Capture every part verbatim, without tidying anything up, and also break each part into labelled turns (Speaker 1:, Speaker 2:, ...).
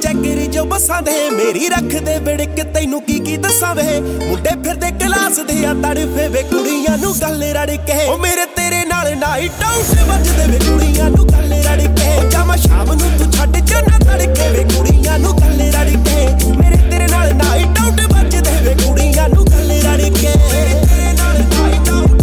Speaker 1: ਚੈਕਰੀ ਜੋ ਬਸਾਂ ਦੇ ਮੇਰੀ ਰੱਖਦੇ ਵਿੜਕ ਤੈਨੂੰ ਕੀ ਕੀ ਦੱਸਾਂ ਵੇ ਮੁੰਡੇ ਫਿਰਦੇ ਕਲਾਸ ਦੇ ਆ ਤੜਫੇ ਵੇ ਕੁੜੀਆਂ ਨੂੰ ਗੱਲ ਰੜ ਕੇ ਉਹ ਮੇਰੇ ਤੇਰੇ ਨਾਲ ਨਾਈਟ ਆਊਟ ਵੱਜਦੇ ਵੇ ਕੁੜੀਆਂ ਨੂੰ ਗੱਲ ਰੜ ਕੇ ਜਾਵਾਂ ਸ਼ਾਮ ਨੂੰ ਤੂੰ ਛੱਡ ਜਾਣਾ ਤੜਕੇ ਵੇ ਕੁੜੀਆਂ ਨੂੰ ਗੱਲ ਰੜ ਕੇ ਮੇਰੇ ਤੇਰੇ ਨਾਲ ਨਾਈਟ ਆਊਟ ਵੱਜਦੇ ਵੇ ਕੁੜੀਆਂ ਨੂੰ ਗੱਲ ਰੜ ਕੇ ਮੇਰੇ ਤੇਰੇ ਨਾਲ ਨਾਈਟ ਆਊਟ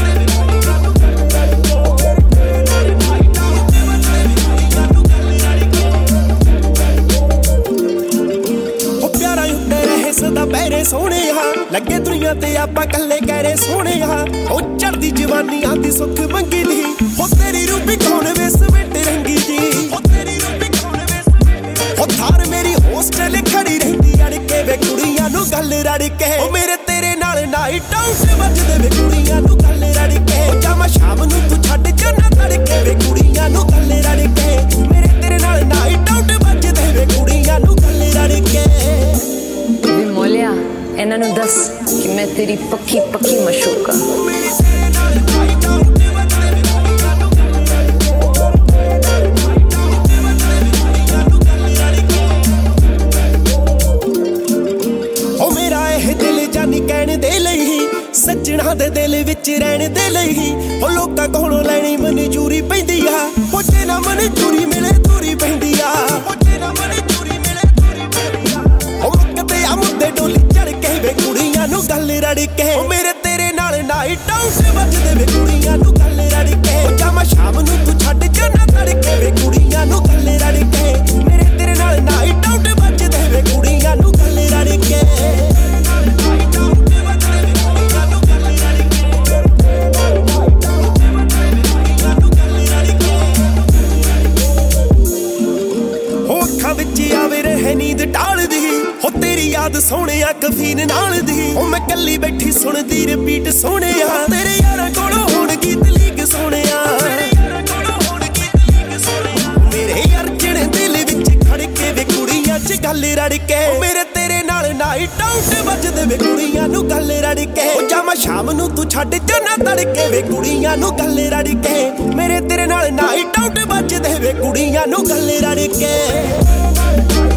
Speaker 1: ਸਦਾ ਪੈਰੇ ਸੋਹਣਿਆ ਲੱਗੇ ਦੁਨੀਆ ਤੇ ਆਪਾਂ ਕੱਲੇ ਕਹਿਰੇ ਸੋਹਣਿਆ ਉਹ ਚੜਦੀ ਜਵਾਨੀਆਂ ਦੀ ਸੁੱਖ ਮੰਗੀ ਦੀ ਹੋ ਤੇਰੀ ਰੂਪੀ ਕੌਣ ਵੇ ਸਵੇਟ ਰੰਗੀ ਦੀ ਹੋ ਤੇਰੀ ਰੂਪੀ ਕੌਣ ਵੇ ਸਵੇਟ ਹੋ ਥਾਰ ਮੇਰੀ ਹੋਸਟਲ ਖੜੀ ਰਹਿੰਦੀ ਅੜ ਕੇ ਵੇ ਕੁੜੀਆਂ ਨੂੰ ਗੱਲ ਰੜ ਕੇ ਉਹ ਮੇਰੇ ਤੇਰੇ ਨਾਲ ਨਾਈਟ ਆਊਟ ਵੱਜਦੇ ਵੇ ਕੁੜੀਆਂ ਨੂੰ ਗੱਲ ਰੜ ਕੇ ਜਾਵਾਂ ਸ਼ਾਮ ਨੂੰ ਤੂੰ ਛੱਡ ਜਾਣਾ ਤੜਕੇ ਵੇ ਕੁੜੀਆਂ ਨੂੰ ਗੱਲ ਰੜ ਕੇ ਮੇਰੇ ਤੇਰੇ ਨਾਲ ਨਾਈਟ ਆਊਟ ਵੱਜਦੇ ਵੇ ਕੁੜੀਆਂ ਨੂੰ ਗੱਲ ਰੜ ਕੇ
Speaker 2: ਵੀ ਮੋਲਿਆ ਇਹਨਾਂ ਨੂੰ ਦੱਸ ਕਿ ਮੈਂ ਤੇਰੀ ਪੱਕੀ ਪੱਕੀ ਮਸ਼ੂਕਾ ਉਹ ਮੇਰਾ ਇਹ ਦਿਲ ਜਾਨੀ ਕਹਿਣ ਦੇ ਲਈ ਸੱਜਣਾ ਦੇ ਦਿਲ ਵਿੱਚ ਰਹਿਣ ਦੇ ਲਈ ਉਹ ਲੋਕਾਂ ਕੋਲੋਂ ਲੈਣੀ ਮਨਜ਼ੂਰੀ ਪੈਂਦੀ ਆ ਉਹ ਜੇ ਨਾ ਮਨਜ਼ੂਰੀ ਮਿਲੇ ਦੂਰੀ ਪੈਂਦੀ ਆ ਉਹ ਜੇ ਨਾ ਮਨਜ਼ੂਰੀ ਮਿਲੇ ਦੂਰੀ ਪੈਂਦੀ ਆ ਉਹ ਮੁੱਕਦੇ ਆ ਮੁੱਦੇ ਡੋਲੀ ਚੜ ਕੇ ਵੇ ਕੁੜੀਆਂ ਨੂੰ ਗੱਲ ਰੜ ਕੇ ਉਹ ਮੇਰੇ ਤੇਰੇ ਨਾਲ ਨਾਈਟ ਆਊਟ ਵੱਜਦੇ ਵੇ ਕੁੜੀਆਂ ਨੂੰ ਗੱਲ ਰੜ ਕੇ ਉਹ ਜਾਵਾਂ ਸ਼ਾਮ ਨੂੰ ਤੂੰ ਛੱਡ ਜਾਣਾ ਤੜਕੇ ਵੇ ਕੁੜੀਆਂ ਨੂੰ ਗੱਲ ਰੜ ਕੇ ਮੇਰੇ ਤੇਰੇ ਨਾਲ ਨਾਈਟ ਆਊਟ ਵੱਜਦੇ ਵੇ ਕੁੜੀਆਂ ਨੂੰ ਗੱਲ ਰੜ ਕੇ ਨੀਂਦ ਢਾਲਦੀ ਹੋ ਤੇਰੀ ਯਾਦ ਸੋਹਣਿਆ ਕਫੀਨ ਨਾਲ ਦੀ ਉਹ ਮੈਂ ਕੱਲੀ ਬੈਠੀ ਸੁਣਦੀ ਰਿਪੀਟ ਸੋਹਣਿਆ ਤੇਰੇ ਯਾਰਾਂ ਕੋਲੋਂ ਹੁਣ ਗੀਤ ਲੀਕ ਸੋਹਣਿਆ ਮੇਰੇ ਯਾਰ ਜਿਹੜੇ ਦਿਲ ਵਿੱਚ ਖੜ ਕੇ ਵੇ ਕੁੜੀਆਂ ਚ ਗੱਲ ਰੜ ਕੇ ਉਹ ਮੇਰੇ ਤੇਰੇ ਨਾਲ ਨਾਈਟ ਆਊਟ ਵੱਜਦੇ ਵੇ ਕੁੜੀਆਂ ਨੂੰ ਗੱਲ ਰੜ ਕੇ ਉਹ ਜਾਵਾਂ ਸ਼ਾਮ ਨੂੰ ਤੂੰ ਛੱਡ ਜਾਣਾ ਤੜਕੇ ਵੇ ਕੁੜੀਆਂ ਨੂੰ ਗੱਲ ਰੜ ਕੇ ਮੇਰੇ ਤੇਰੇ ਨਾਲ ਨਾਈਟ ਆਊਟ ਵੱਜਦੇ ਵੇ ਕੁੜੀਆਂ ਨੂੰ ਗੱਲ ਰੜ ਕੇ